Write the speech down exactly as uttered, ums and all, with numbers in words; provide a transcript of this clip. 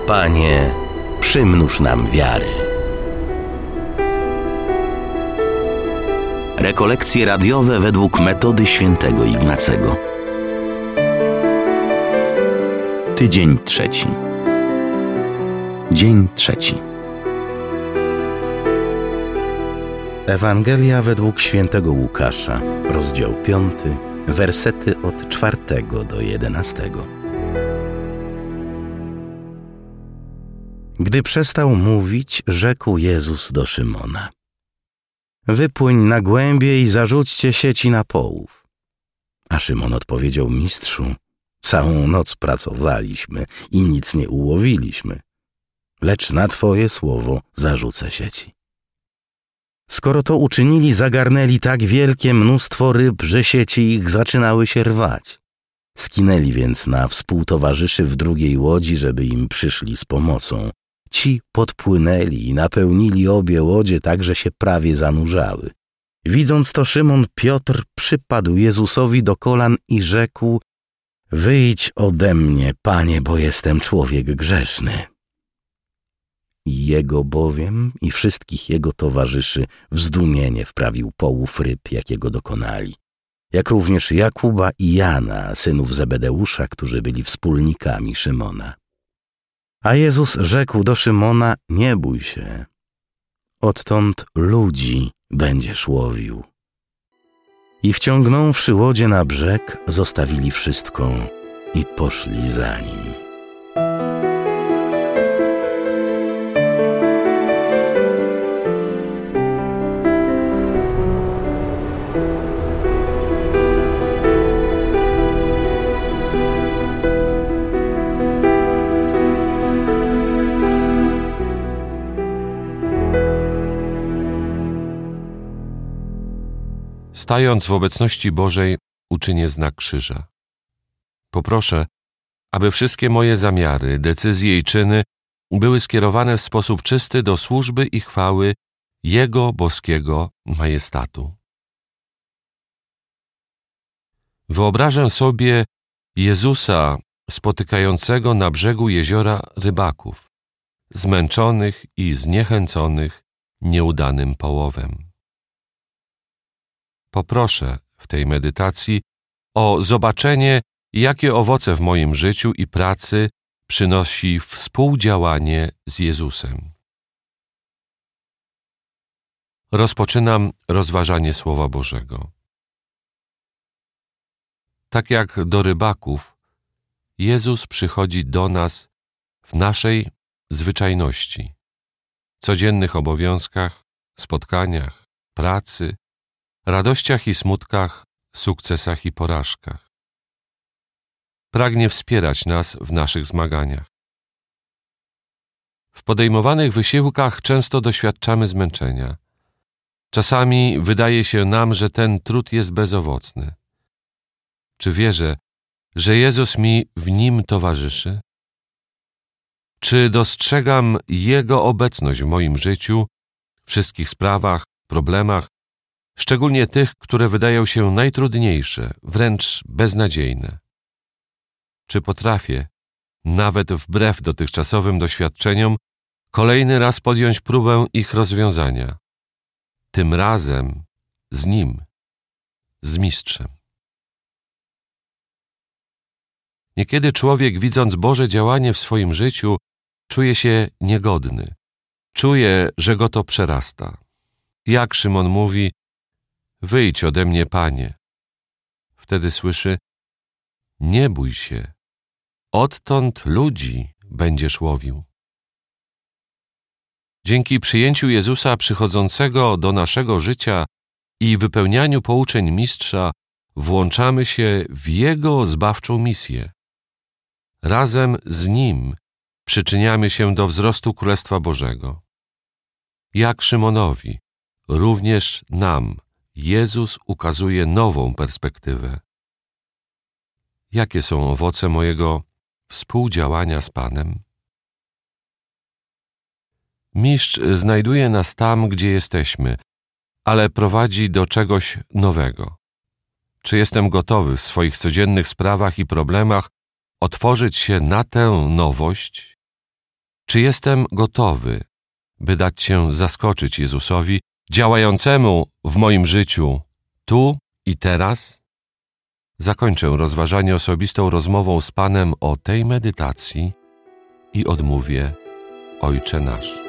Panie, przymnóż nam wiary. Rekolekcje radiowe według metody świętego Ignacego. Tydzień trzeci. Dzień trzeci. Ewangelia według świętego Łukasza, rozdział piąty, wersety od czwartego do jedenastego. Gdy przestał mówić, rzekł Jezus do Szymona: Wypłyń na głębie i zarzućcie sieci na połów. A Szymon odpowiedział: Mistrzu, całą noc pracowaliśmy i nic nie ułowiliśmy, lecz na Twoje słowo zarzucę sieci. Skoro to uczynili, zagarnęli tak wielkie mnóstwo ryb, że sieci ich zaczynały się rwać. Skinęli więc na współtowarzyszy w drugiej łodzi, żeby im przyszli z pomocą. Ci podpłynęli i napełnili obie łodzie tak, że się prawie zanurzały. Widząc to, Szymon Piotr przypadł Jezusowi do kolan i rzekł: Wyjdź ode mnie, Panie, bo jestem człowiek grzeszny. I jego bowiem i wszystkich jego towarzyszy w zdumienie wprawił połów ryb, jakiego dokonali, jak również Jakuba i Jana, synów Zebedeusza, którzy byli wspólnikami Szymona. A Jezus rzekł do Szymona: Nie bój się, odtąd ludzi będziesz łowił. I wciągnąwszy łodzie na brzeg, zostawili wszystko i poszli za nim. Stając w obecności Bożej, uczynię znak krzyża. Poproszę, aby wszystkie moje zamiary, decyzje i czyny były skierowane w sposób czysty do służby i chwały Jego boskiego majestatu. Wyobrażę sobie Jezusa spotykającego na brzegu jeziora rybaków, zmęczonych i zniechęconych nieudanym połowem. Poproszę w tej medytacji o zobaczenie, jakie owoce w moim życiu i pracy przynosi współdziałanie z Jezusem. Rozpoczynam rozważanie Słowa Bożego. Tak jak do rybaków, Jezus przychodzi do nas w naszej zwyczajności, codziennych obowiązkach, spotkaniach, pracy, radościach i smutkach, sukcesach i porażkach. Pragnie wspierać nas w naszych zmaganiach. W podejmowanych wysiłkach często doświadczamy zmęczenia. Czasami wydaje się nam, że ten trud jest bezowocny. Czy wierzę, że Jezus mi w nim towarzyszy? Czy dostrzegam Jego obecność w moim życiu, w wszystkich sprawach, problemach, szczególnie tych, które wydają się najtrudniejsze, wręcz beznadziejne? Czy potrafię, nawet wbrew dotychczasowym doświadczeniom, kolejny raz podjąć próbę ich rozwiązania? Tym razem z Nim, z Mistrzem. Niekiedy człowiek, widząc Boże działanie w swoim życiu, czuje się niegodny. Czuje, że go to przerasta. Jak Szymon mówi: Wyjdź ode mnie, Panie. Wtedy słyszy: Nie bój się, odtąd ludzi będziesz łowił. Dzięki przyjęciu Jezusa przychodzącego do naszego życia i wypełnianiu pouczeń Mistrza włączamy się w Jego zbawczą misję. Razem z Nim przyczyniamy się do wzrostu Królestwa Bożego. Jak Szymonowi, również nam Jezus ukazuje nową perspektywę. Jakie są owoce mojego współdziałania z Panem? Mistrz znajduje nas tam, gdzie jesteśmy, ale prowadzi do czegoś nowego. Czy jestem gotowy w swoich codziennych sprawach i problemach otworzyć się na tę nowość? Czy jestem gotowy, by dać się zaskoczyć Jezusowi, działającemu w moim życiu tu i teraz? Zakończę rozważanie osobistą rozmową z Panem o tej medytacji i odmówię Ojcze nasz.